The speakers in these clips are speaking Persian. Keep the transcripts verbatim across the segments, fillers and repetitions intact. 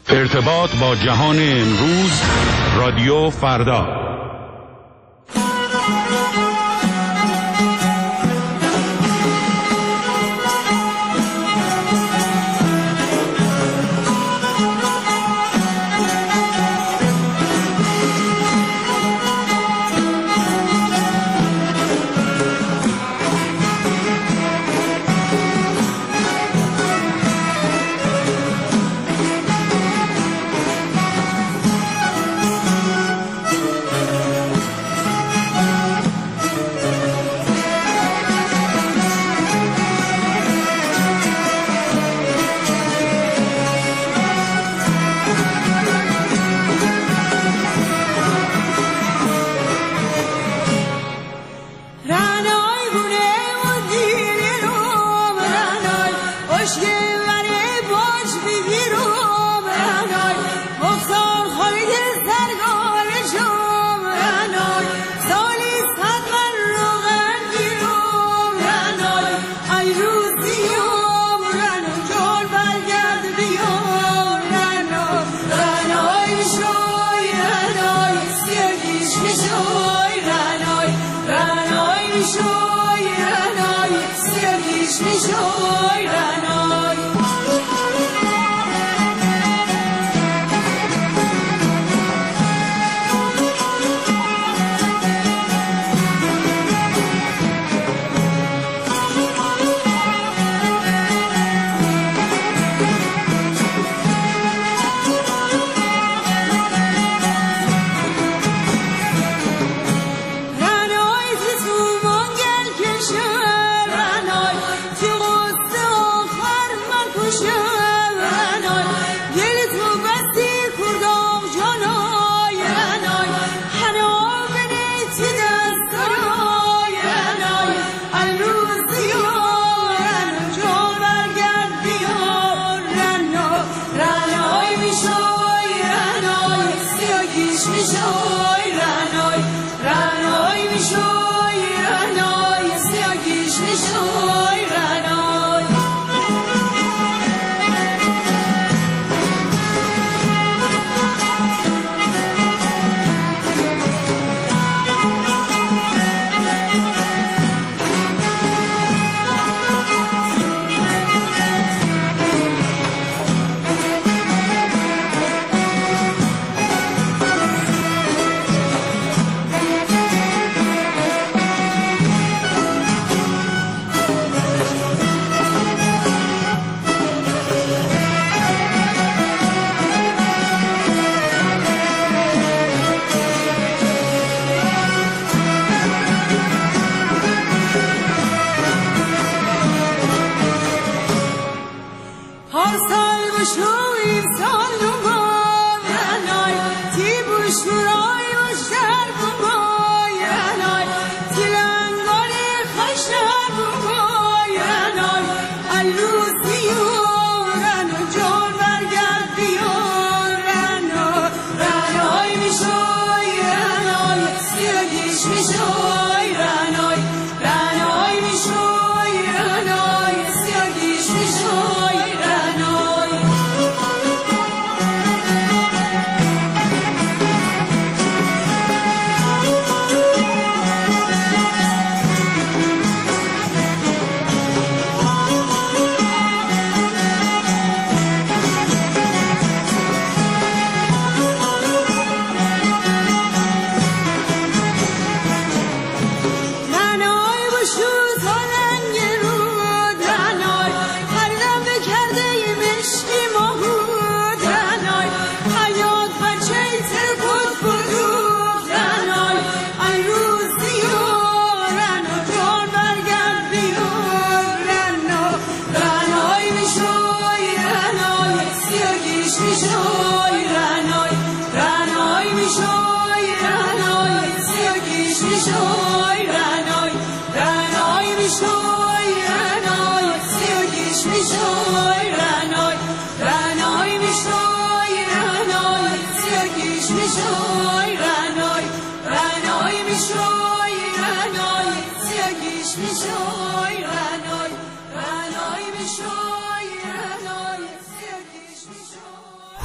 ارتباط با جهان امروز، رادیو فردا.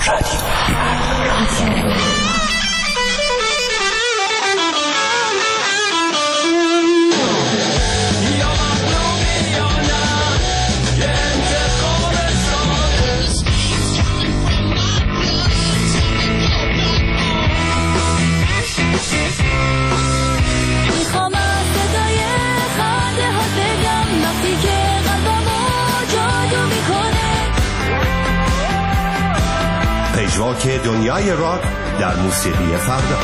پژواک دنیای راک در موسیقی فردا.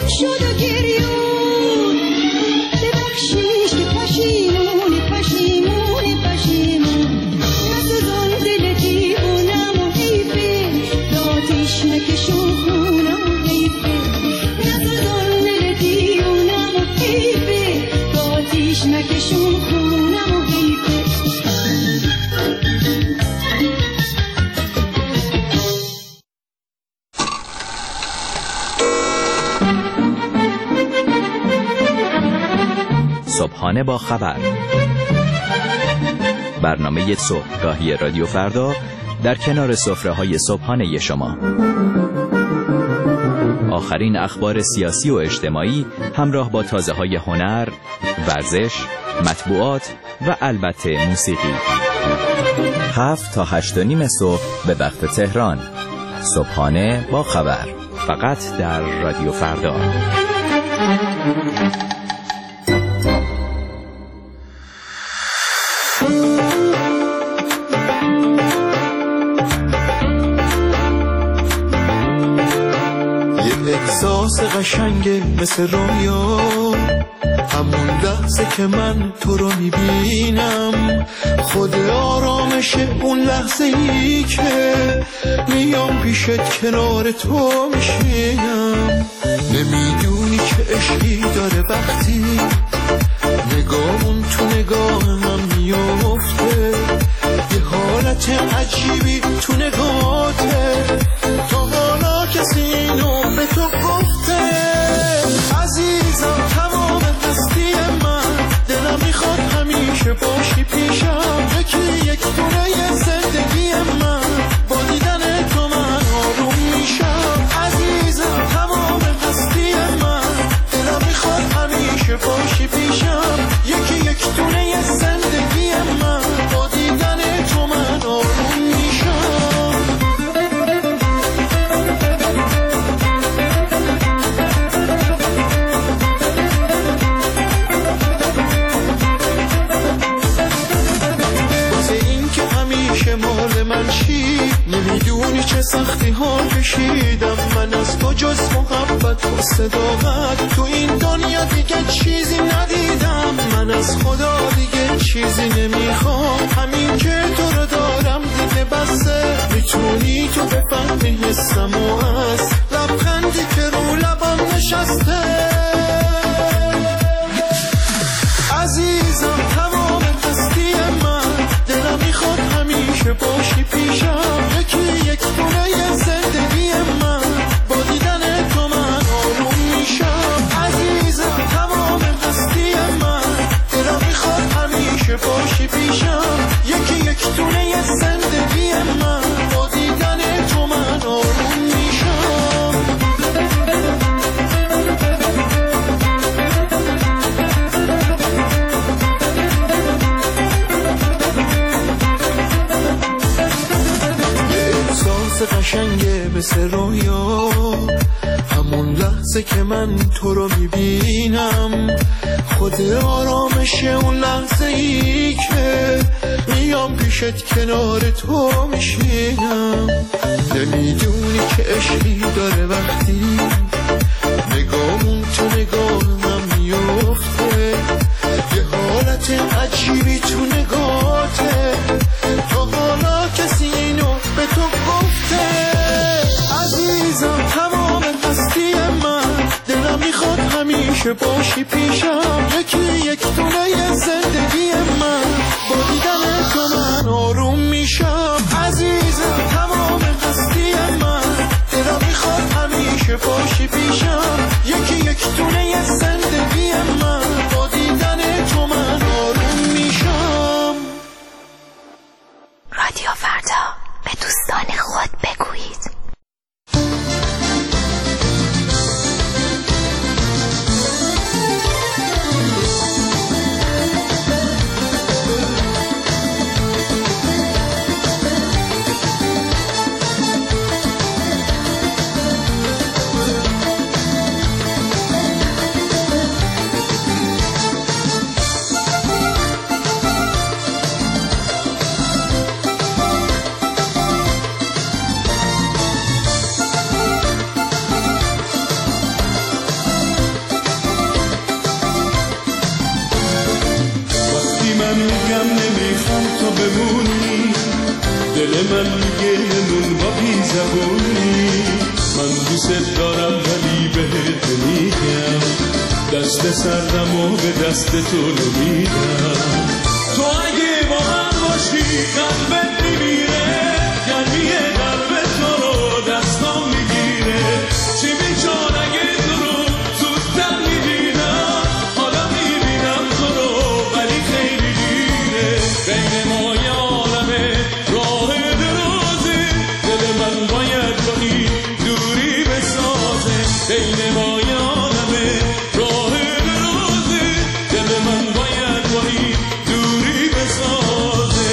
شد و گریون ببخشیش که پشیمون پشیمون پشیمون نسوزان دل دیوونم و حیفه داتیش نکشون خونم و حیفه نسوزان دل دیوونم و حیفه داتیش نکشون خونم و حیفه. صبحانه با خبر، برنامه صبحگاهی رادیو فردا در کنار سفره‌های صبحانه شما. آخرین اخبار سیاسی و اجتماعی همراه با تازه‌های هنر، ورزش، مطبوعات و البته موسیقی. هفت تا هشت و نیم صبح به وقت تهران. صبحانه با خبر، فقط در رادیو فردا. احساس قشنگه مثل رویا، همون لحظه که من تو رو میبینم، خود آرامشه اون لحظه ای که میام پیشت کنار تو میشینم. نمیدونی که عشقی داره وقتی نگاهمون تو نگاه من میافته، یه حالت عجیبی تو نگاهته، تا حالا کسی اینو به تو گفته؟ عزیزم تمام هستی من، دلم میخواد همیشه باشی پیشم، یکی یک دونه زندگی من، با دیدن تو من آروم میشم. عزیزم تمام هستی من، دلم میخواد همیشه باشی پیشم، یکی یک دونه زندگی من، با دیدن تو من آروم میشم. مال من چی نمیدونی چه سختی ها کشیدم من از تو، جز محبت و صداقت تو این دنیا دیگه چیزی ندیدم. من از خدا دیگه چیزی نمیخوام، همین که تو رو دارم دیگه بسه. میتونی تو بفهمی حسم و از لبخندی که رو لبم نشسته. عزیزم تمام هستی من، دلم میخواد همیشه باشی پیشم، یکی یک دونه زندگی من، با دیدن تو من آروم میشم. عزیزم تمام هستی من، دلم میخواد همیشه باشی پیشم، یکی یک دونه زندگی من، با دیدن تو من آروم میشم. قشنگه مثل رویا، همون لحظه که من تو رو میبینم، خود آرامشه اون لحظه ای که میام پیشت کنار تو میشینم. نمیدونی که عشقی داره وقتی نگاهمون تو نگاه من میافته، یه حالت عجیبی تو نگاهته، تا حالا کسی اینو به تو گفته؟ عزیزم تمام هستی من، دلم میخواد همیشه باشی پیشم، یکی یک دونه زندگی من، با دیدن تو من آروم میشم. عزیزم تمام هستی من، دلم میخواد همیشه باشی پیشم، یکی یک دونه زندگی من، با دیدن تو من آروم میشم. رادیو فردا، به دوستان خود بگویید. من میگمون با بی زبونی من دوست دارم ولی بهت میگم دست سردم و به دست تو رو میدم تو اگه با من باشی قلبت میمیره گرمی قلب تو رو دستام میگیره چی بیچار اگه تو رو زودتر میبینم حالا میبینم تو رو ولی خیلی دیره بین ما یه عالمه راه درازه دل من باید با این دوری بسازه بین ما یه عالمه راه درازه دل من باید با این دوری بسازه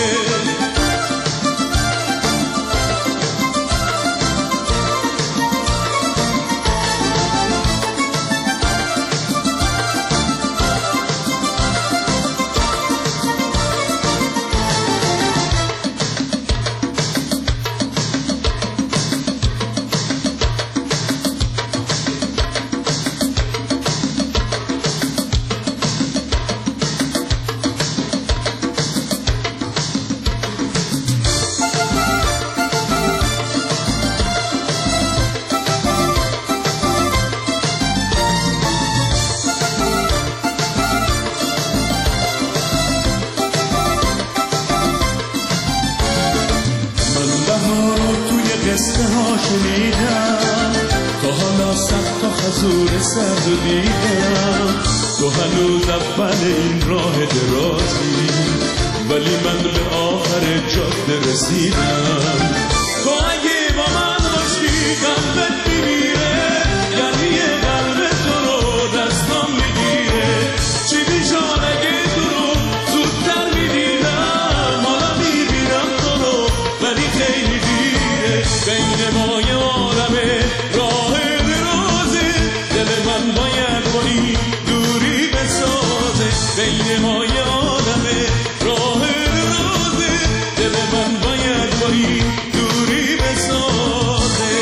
قصه ها شنیدم تا حالا سخت تا خزور سرد و دیدم تو هنوز اول این راه درازی ولی من به آخر جاده رسیدم تو اگه با من باشی قلبت میمیره یعنی قلب تو رو دستام میگیره چی بیشان اگه تو رو زودتر میدیدم حالا میبینم تو رو ولی خیلی دیره بین ما یه عالمه راه درازه دل من باید با این دوری بسازه بین ما یه عالمه راه درازه دل من باید با این دوری بسازه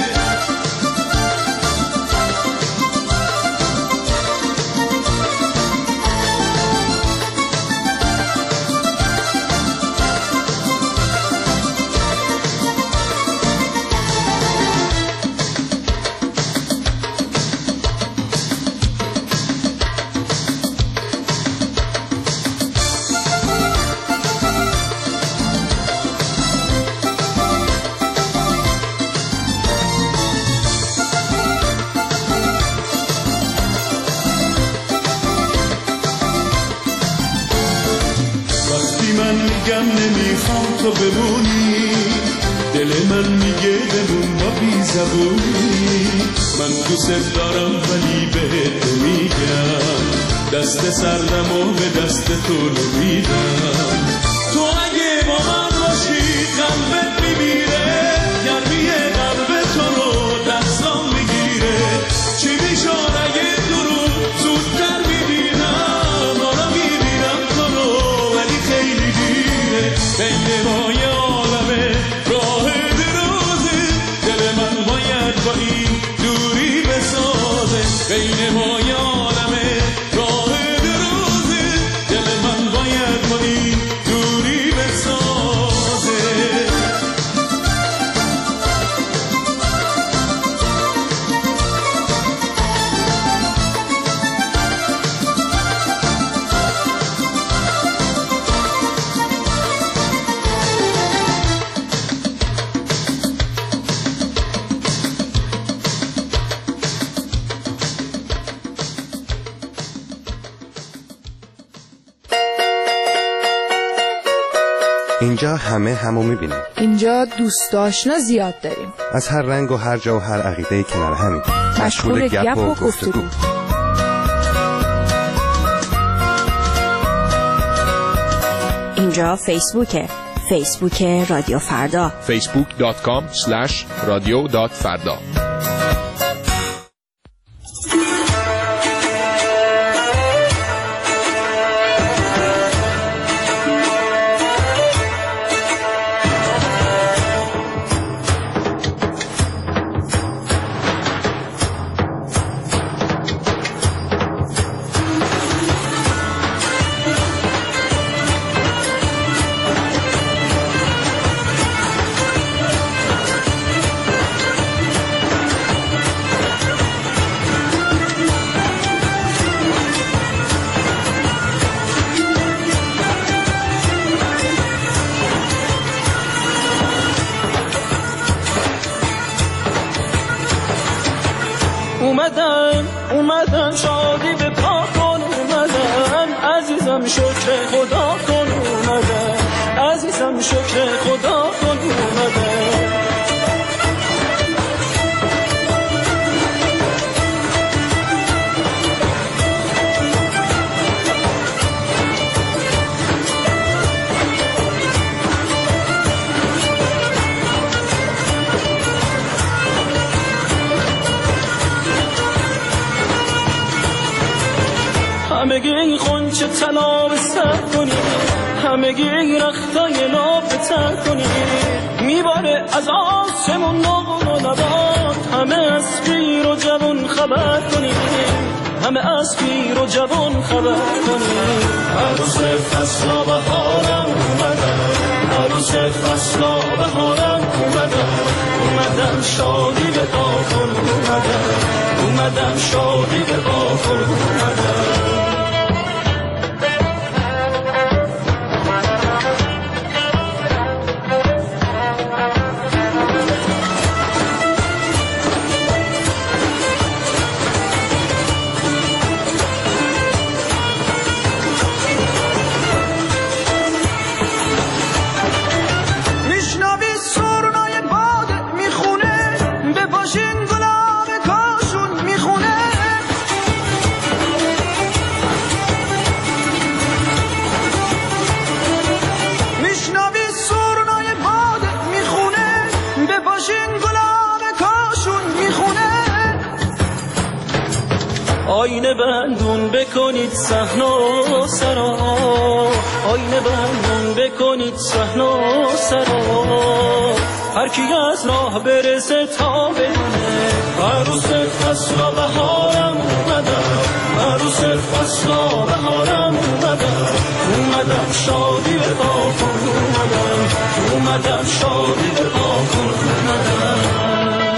نمیخوام تو بمونی دل من میگه بمون با بی زبونی من دوست دارم ولی بهت میگم دست سردم و به دست تو رو میدم تو اگه با من باشی قلبت میمیره گرمی قلب تو رو دستام میگیره چی میشان اگه تو رو زودتر میبینم حالا میبینم تو رو ولی خیلی دیره بین ما یه عالمه راه درازه دل من باید با این دوری بسازه بین ما یه عالمه راه درازه دل من باید با این دوری بسازه اینجا همه همو میبینیم. اینجا دوست آشنا زیاد داریم. از هر رنگ و هر جا و هر عقیده کنار همین. مشغول گپ و گفتگو. اینجا فیسبوکه. فیسبوک رادیو فردا. فیسبوک دات کام اسلش رادیو دات فردا. اومدن اومدن شادی به پا کن اومدن عزیزم شکر خدا کن اومدن عزیزم شکر خدا کن اومدن همگی این خونچه طلا به سر کنی همگی این رختای ناب به تر کنی میباره از آسمون نور و نبات همه از پیر و جوان خبر کنی همه از پیر و جوان خبر کنی عروس فصلا بهارم اومدن عروس فصلا بهارم اومدن اومدن شادی به پا کن اومدن اومدن شادی به پا کن اومدن آینه بندون بکنید صحن و سرا آینه بندون بکنید صحن و سرا هر کی از راه برسه تا بدونه عروس فصلا بهارم اومدن عروس فصلا بهارم اومدن اومدن شادی به پا کن اومدن اومدن شادی به پا کن اومدن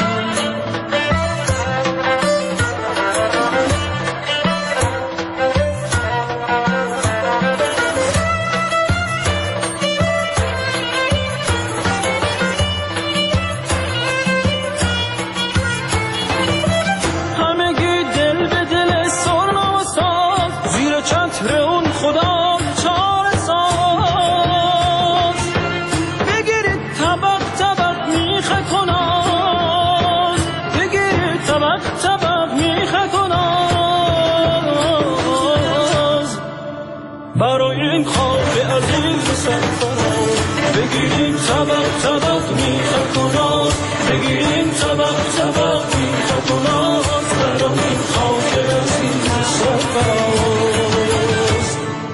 بگیریم طبق طبق میخه کناز بگیریم طبق طبق میخه کناز برام این خاک عزیز سرفراز.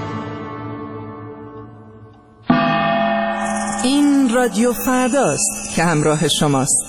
این رادیو فرداست که همراه شماست.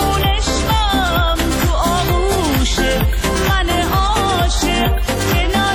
من عاشق کنار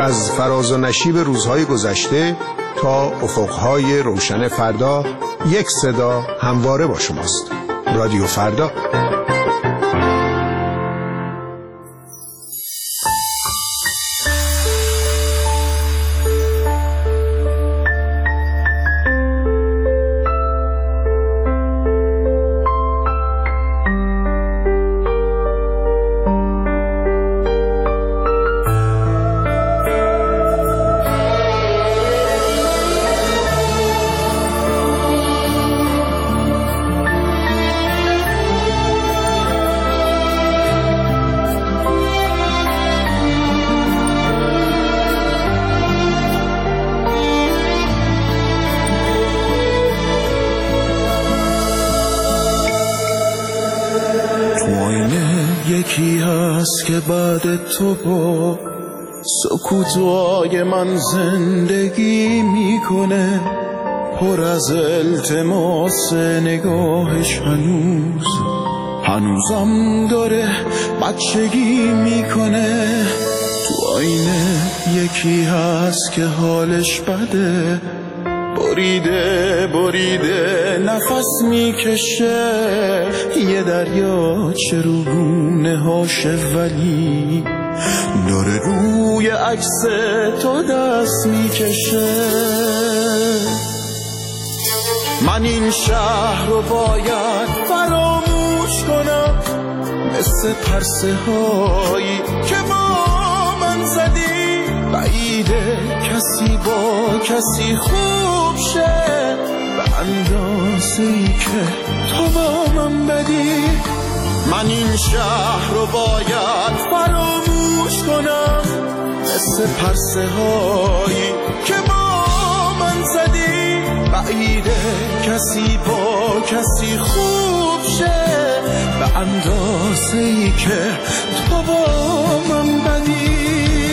از فراز و نشیب روزهای گذشته تا افقهای روشن فردا، یک صدا همواره با شماست. رادیو فردا. یکی هست که بعد تو با سکوتای من زندگی میکنه، پر از التماس نگاهش هنوز هنوزم داره بچگی میکنه. تو آینه یکی هست که حالش بده، بریده بریده نفس میکشه، یه دریا چه روونه هاشه ولی داره روی عکس تو دست میکشه. من این شهر رو باید فراموش کنم، مثل پرسه هایی که با من زدی، بعیده کسی با کسی خوب شه به اندازه‌ای که تو با من بدی. من این شهر رو باید فراموش کنم، مثل پرسه هایی که با من زدی، بعیده کسی با کسی خوب شه به اندازه‌ای که تو با من بدی.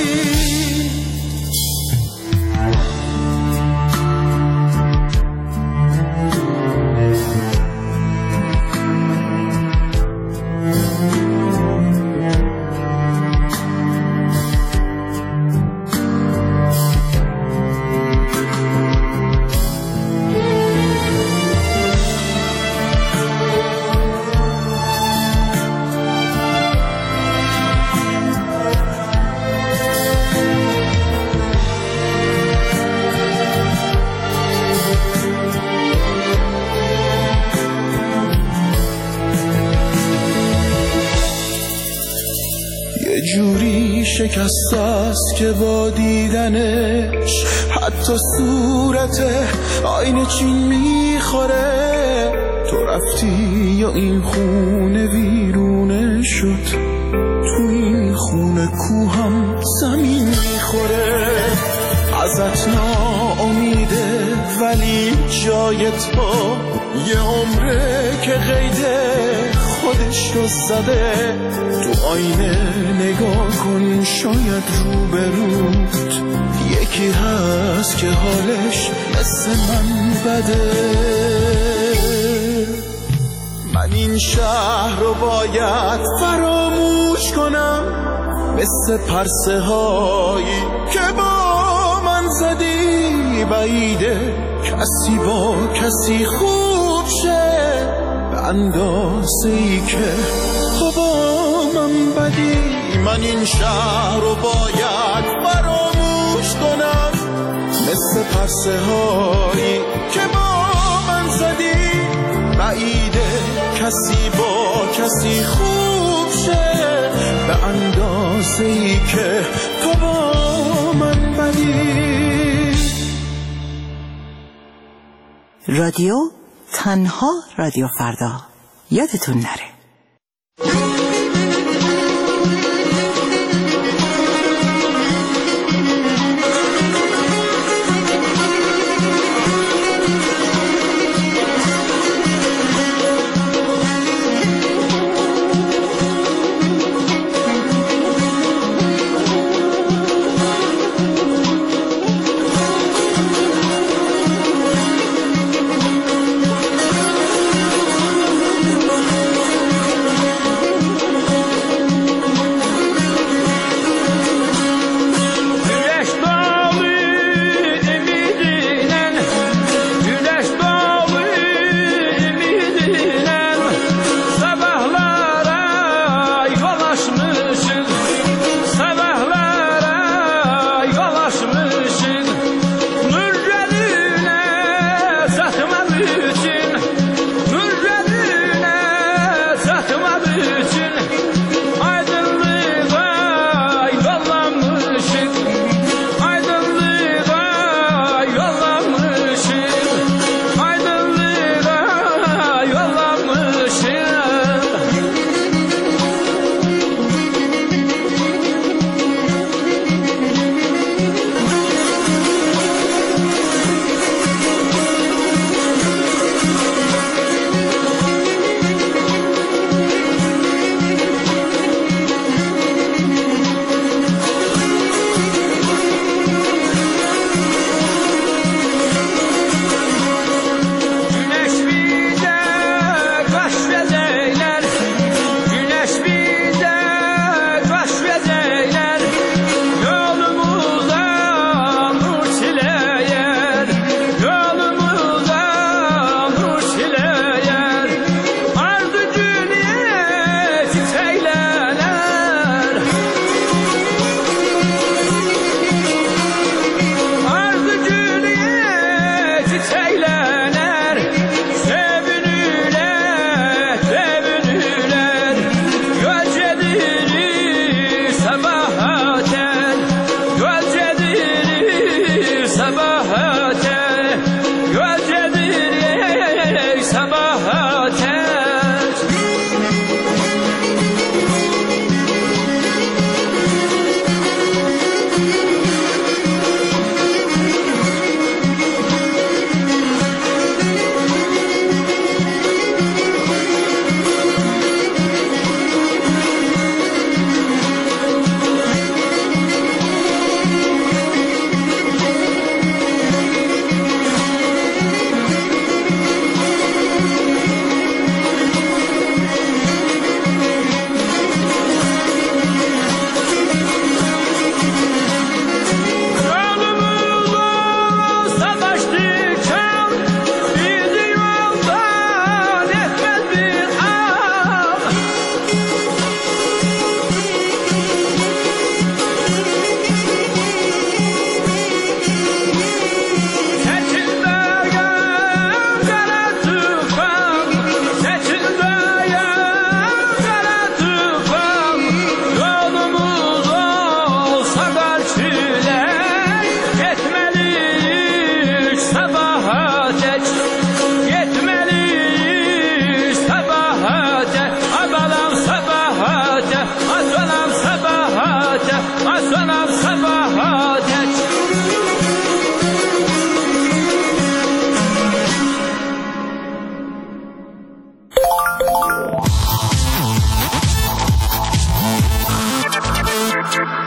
جوری شکست است که با دیدنش حتی صورت آینه چین میخوره. تو رفتی یا این خونه ویرونه شد، تو این خونه کوهم زمین میخوره. ازت ناامیده ولی جای تو یه عمره که قیده خودش رو زده. تو آینه نگاه کن، شاید روبروت یکی هست که حالش مثل من بده. من این شهر رو باید فراموش کنم، مثل پرسه هایی که با من زدی، بعیده کسی با کسی خوب شه به اندازه‌ای که تو با من بدی. من این شهر رو باید فراموش کنم، مثل پرسه هایی که با من زدی، بعیده کسی با کسی خوب شه به اندازه‌ای که تو با من بدی. رادیو تنها رادیو فردا، یادتون نره.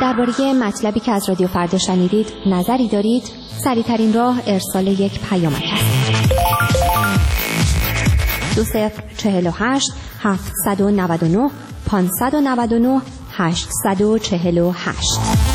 درباره مطلبی که از رادیو فردا شنیدید نظری دارید؟ سریع‌ترین راه ارسال یک پیامک است. دو صفر چهل و هشت هفتصد و نود و نه پانصد و نود و نه هشتصد و چهل و هشت.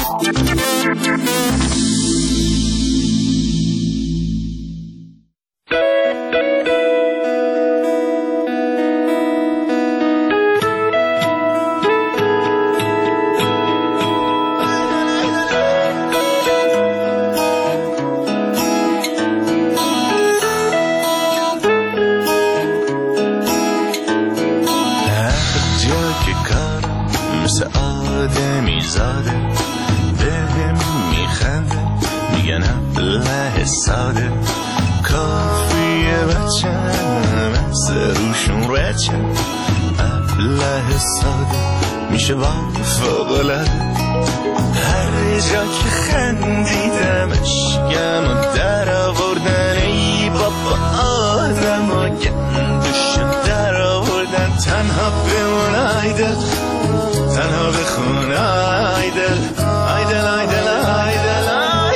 ساده کافیه بچم از روشون رچم ابله ساده میشه با فوق‌العاده هر جا که خندیدمش گم و در آوردن ای بابا آدم و گندشم در آوردن تنها بمون آیدل تنها بخون آیدل آیدل آیدل آیدل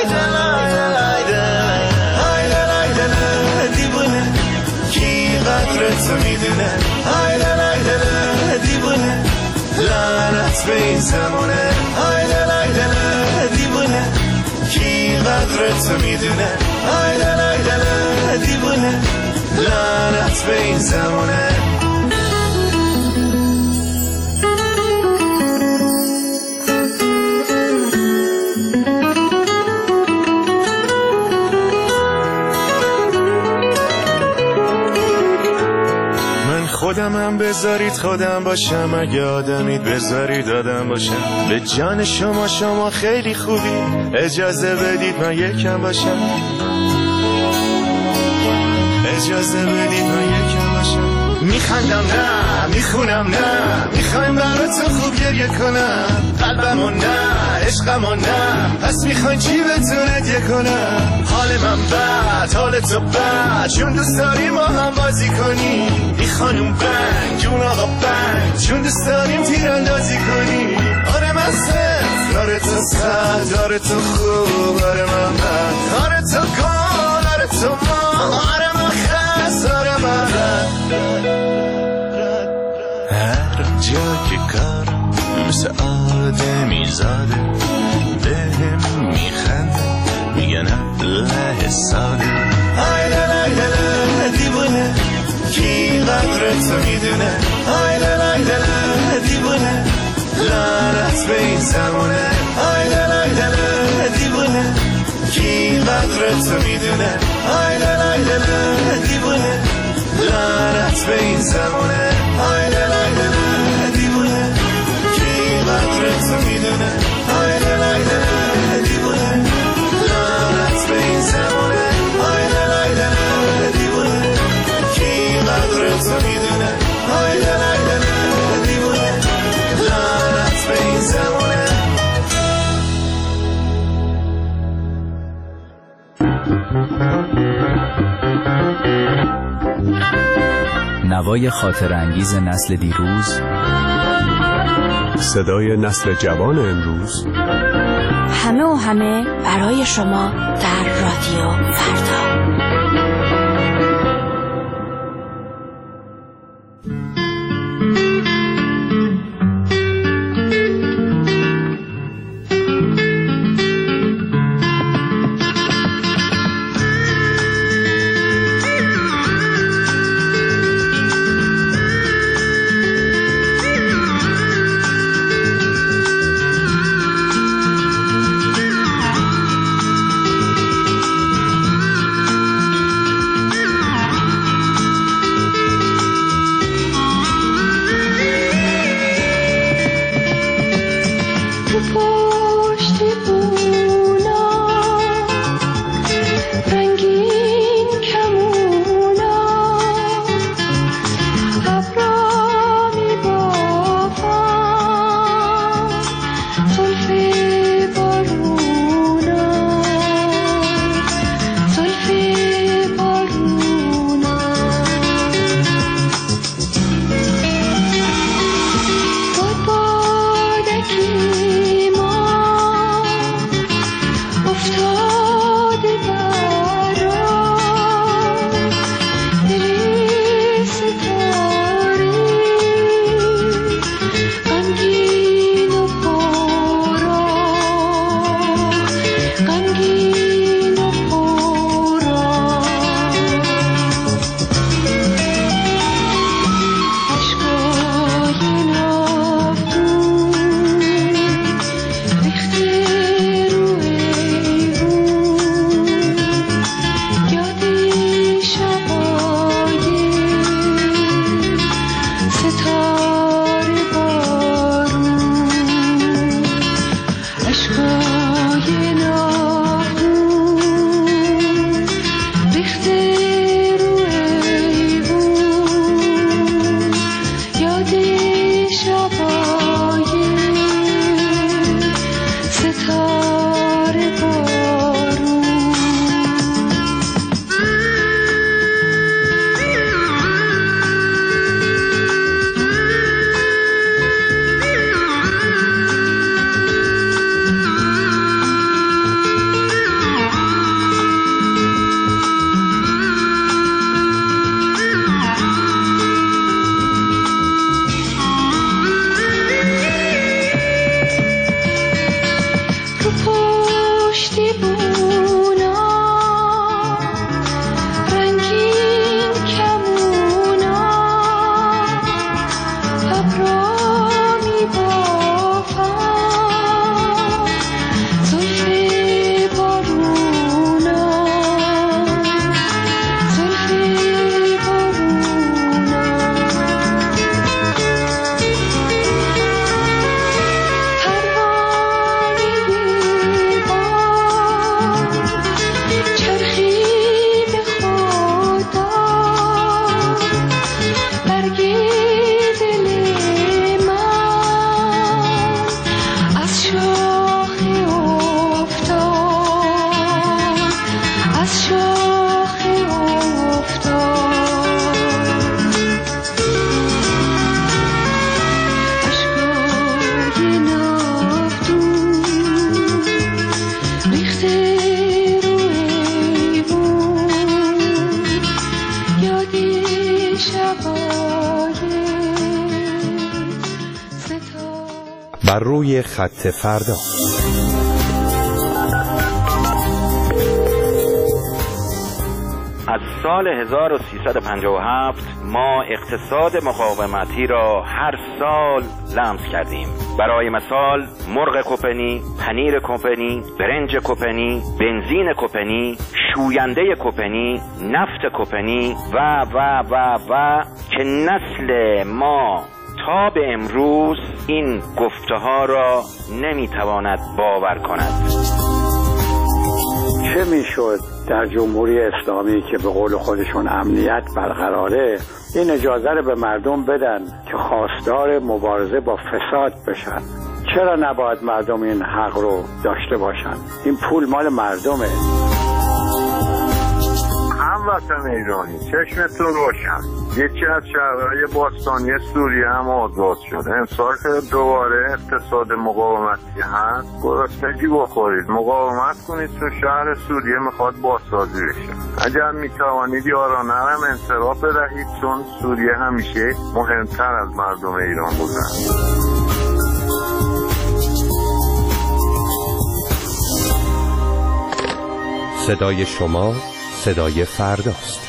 تو میدونه آیدل آیدل دیوونه لعنت به این زمونه آیدل آیدل دیوونه کی قدر تو میدونه آیدل آیدل دیوونه لعنت به این زمونه خودم هم بذارید خودم باشم اگه آدمید بذارید آدم باشم به جان شما شما خیلی خوبی اجازه بدید من یکم باشم اجازه بدید من یکم باشم میخندم نه میخونم نه میخوایم براتون خوب گریه کنم قلبمو نه عشقمو نه پس میخواین چی بهتون هدیه کنم حال من بد حال تو بد چون دوست داریم ما هم بازی کنیم ای خانوم بنگ جون آقا بنگ چون دوست داریم تیراندازی کنیم آره من صفر آره تو صد آره تو خوب آره من بد آره تو گل آره تو ما آره من خست آره من هر جا که کارم مثل آدمی زاده بهم میخنده میگن ابله ساده آیدل آیدل دیوونه کی قدر تو میدونه آیدل آیدل دیوونه لعنت به این زمونه آیدل آیدل دیوونه کی قدر تو میدونه آیدل آیدل دیوونه لعنت به این زمونه آیدل آیدل دیوونه کی قدر تو میدونه آیدل آیدل دیوونه لعنت به این زمونه آیدل آیدل دیوونه کی قدر تو میدونه آیدل آیدل دیوونه لعنت به این زمونه نوای خاطر انگیز نسل دیروز، صدای نسل جوان امروز، همه و همه برای شما در رادیو فردا. روی خط فردا. از سال هزار و سیصد و پنجاه و هفت ما اقتصاد مقاومتی را هر سال لمس کردیم. برای مثال مرغ کوپنی، پنیر کوپنی، برنج کوپنی، بنزین کوپنی، شوینده کوپنی، نفت کوپنی و و و و که نسل ما تا به امروز این گفته ها را نمیتواند باور کند. چه میشد در جمهوری اسلامی که به قول خودشون امنیت برقراره این اجازه رو به مردم بدن که خواستار مبارزه با فساد بشن؟ چرا نباید مردم این حق رو داشته باشن؟ این پول مال مردمه. هموطن ایرانی چشمتون روشن، یکی از شهرهای باستانی سوریه هم آزاد شده. امسال که دوباره اقتصاد مقاومتی هست، گرسنگی بخورید، مقاومت کنید، تو شهر سوریه میخواد بازسازی بشه. اگر میتوانید یارانه هم انصراف بدهید، چون سوریه همیشه مهمتر از مردم ایران بوده. صدای شما صدای فرداست.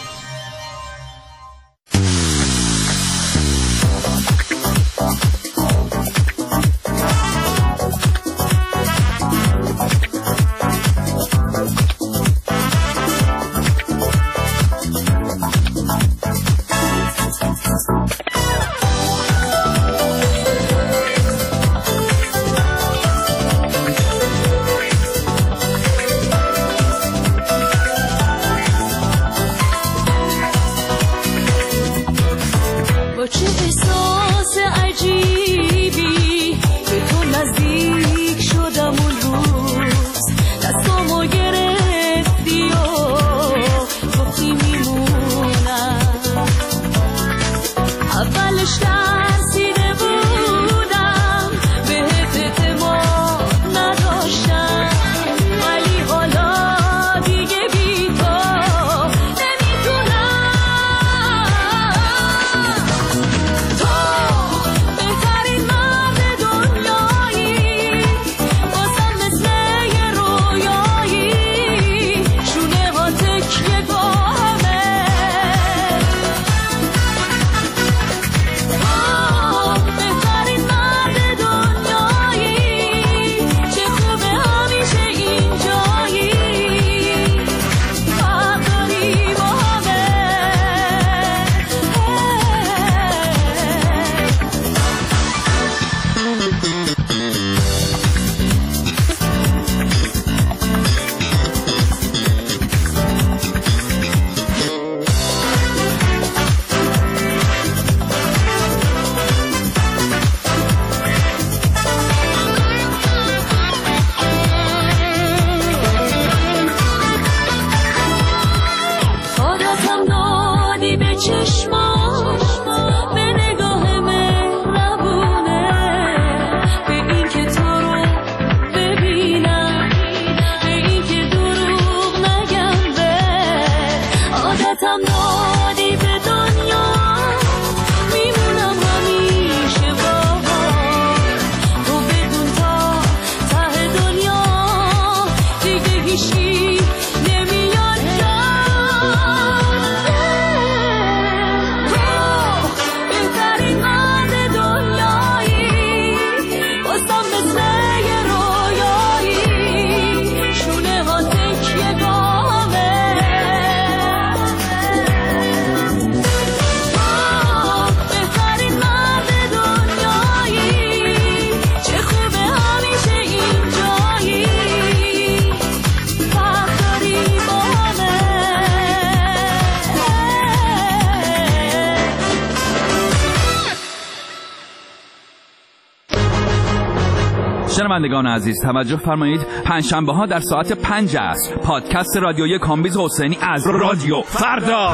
شنوندگان عزیز توجه فرمایید، پنجشنبه ها در ساعت پنج عصر پادکست رادیویی کامبیز حسینی از رادیو فردا.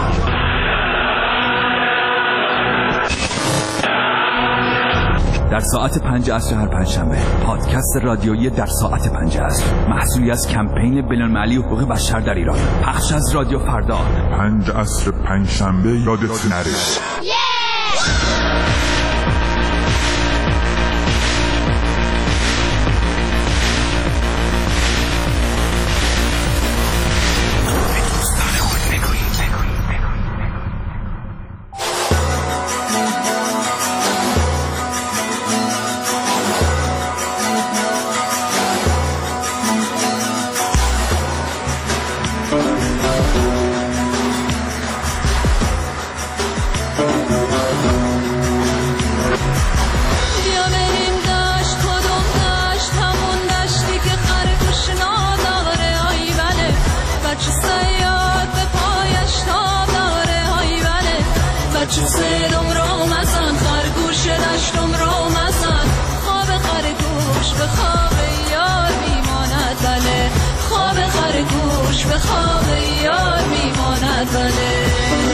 در ساعت پنج عصر هر پنجشنبه پادکست رادیویی در ساعت پنج عصر، محصولی از کمپین بین‌المللی حقوق بشر در ایران، پخش از رادیو فردا. پنج عصر پنجشنبه یادت نره. بچه صدام را مزن خرگوش دشتم را مزن خواب خرگوش به خواب یار میماند بله خواب خرگوش به خواب یار میماند بله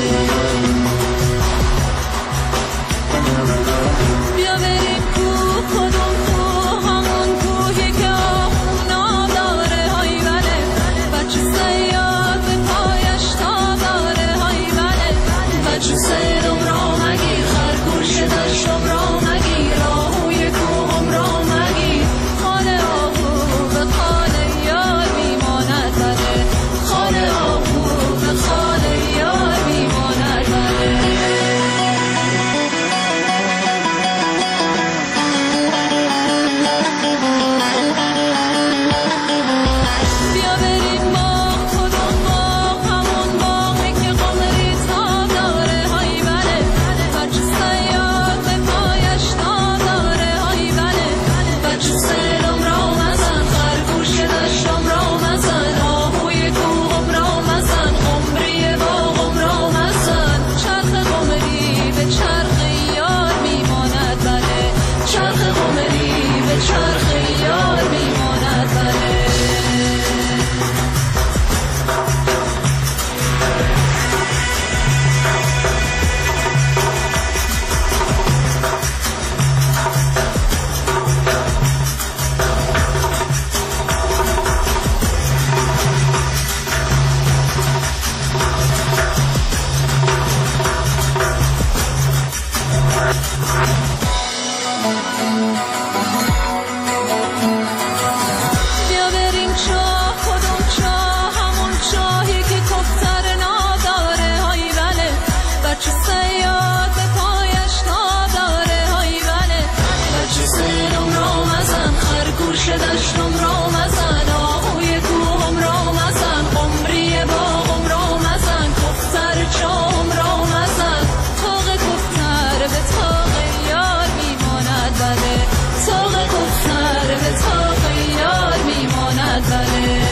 بیا بریم کوه کدوم کوه همون کوهی که آهون آب داره های بله بچه سیاد به پایش تا داره های بله بچه صدام را مگیر خرگوش دشتم را مگیر آهوی کوهم را مگیر خال آهو به خال یار میماند بله خال آهو به خال یار میماند بله بیا بریم باغ کدوم باغ همون باغی که قمری تا داره های بله بچه سیاد به پایش تا داره های بله بچه سلام را مزن خرگوش دشتم را مزن آهوی کوهم را مزن قمری باغم را مزن چرخ قمری به چرخ یار میماند بله چرخ قمری به چرخ یار میماند بله بیا بریم چاه کدوم چاه همون چاهی که کفتر نداره های بله بچه سیاد به پایش تا داره های بله بچه سلام را مزن خرگوش دشتم را مزن آهوی کوهم را مزن قمری باغم را مزن کفتر چاهم را مزن تاق کفتر به تاق یار میماند بله تاق کفتر به تاق یار میماند بله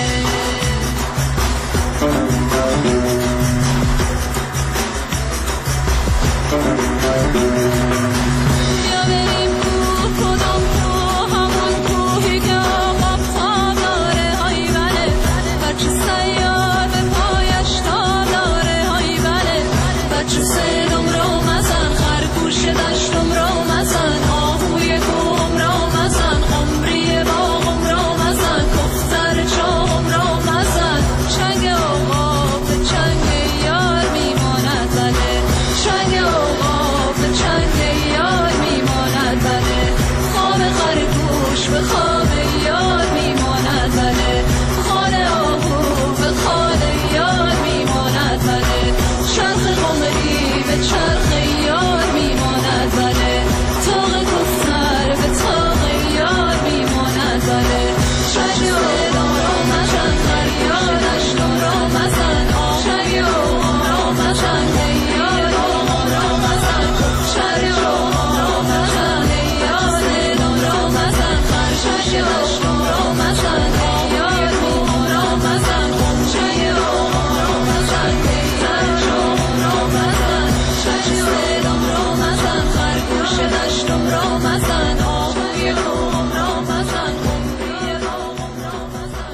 بیا بریم کوه کدوم کوه همون کوهی که آقا پا داره های بله بچه سیاد به پایش تا داره های بله بچه صدام را مزن خرگوش دشتم را مزن آهوی کوهم را مزن قمری باغم را مزن کفتر چاهم را مزن چنگ آقا به چنگ یار میماند بله چنگ آقا به چنگ یار میماند بله خواب خرگوش به خواب یار میماند بله خال آهو به خال یار میماند بله چرخ قمری به چرخ یار میماند بله تاق کفتر به تاق یار میماند بله چنگ آقا را مزن فریاد دشتم را مزن چنگ آقا را مزن یار آقا را مزن چنگ آقا را مزن یار صدام را مزن خرگوش دشتم را مزن یار کوهم را مزن چنگ آقا را مزن چنگ آقا را مزن چنگ صدام را مزن خرگوش دشتم را مزن آهوی کوهم را مزن قمری باغم را مزن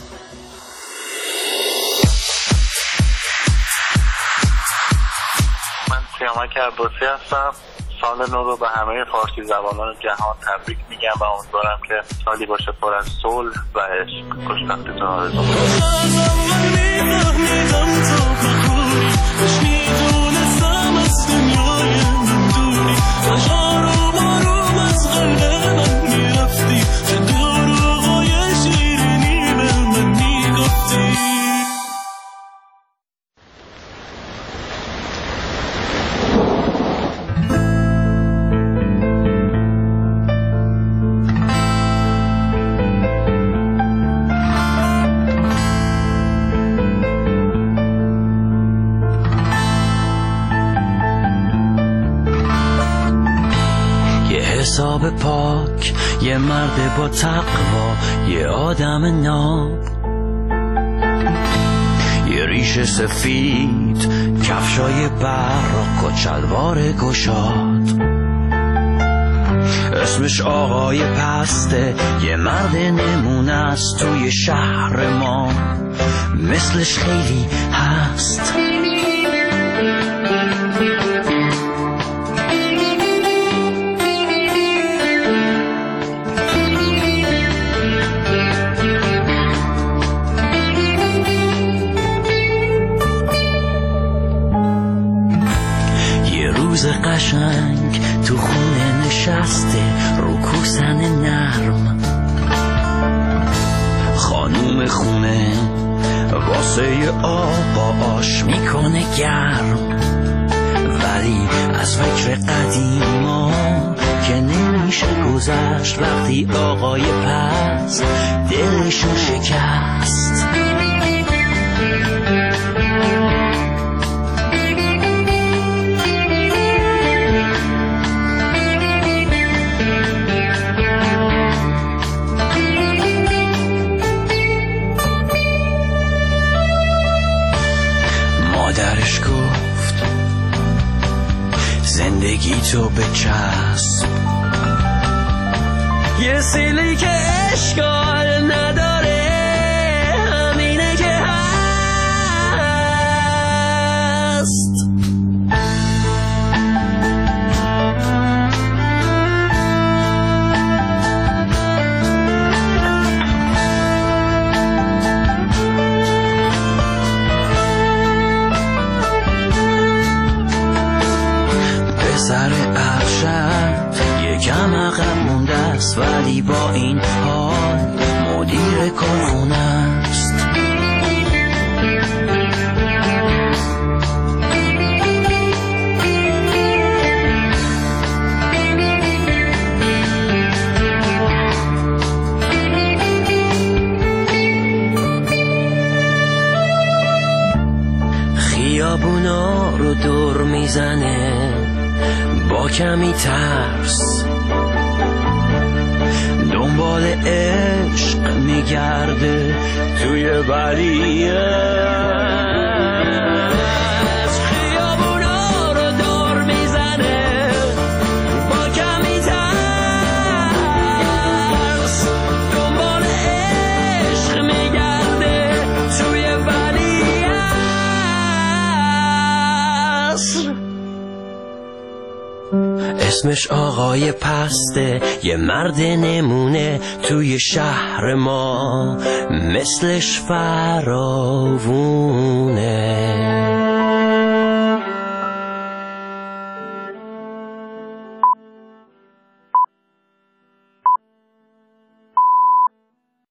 من سیامک عباسی هستم. سال نو رو به همه فارسی زبانان جهان تبریک میگم و امیدوارم که سالی باشه پر از صلح و عشق. خوشبختیتون آرزو حساب پاک، یه مرد با تقوا، یه آدم ناب، یه ریش سفید کفشای برق و چلوار گشاد. اسمش آقای پسته، یه مرد نمونه است توی شهر ما، مثلش خیلی هست. روز قشنگ تو خونه نشسته رو کوسن نرم، خانوم خونه واسه آب با آش میکنه گرم، ولی از فکر قدیما که نمیشه گذشت وقتی آقای پس دلشو شکست. مادرش گفت زندگی تو بچسب، یه سیلی که اشکال نداره، همینه که هست. سر ارشد یکم عقب مونده است، ولی با این حال مدیر کارخونه است. خیابونا رو دور میزنه با کمی ترس، دنبال عشق میگرده توی ولیه. خیابونا رو دور میزنه با کمی ترس، دنبال عشق میگرده توی ولیه. اسمش آقای پسته، یه مرد نمونه توی شهر ما، مثلش فراوونه.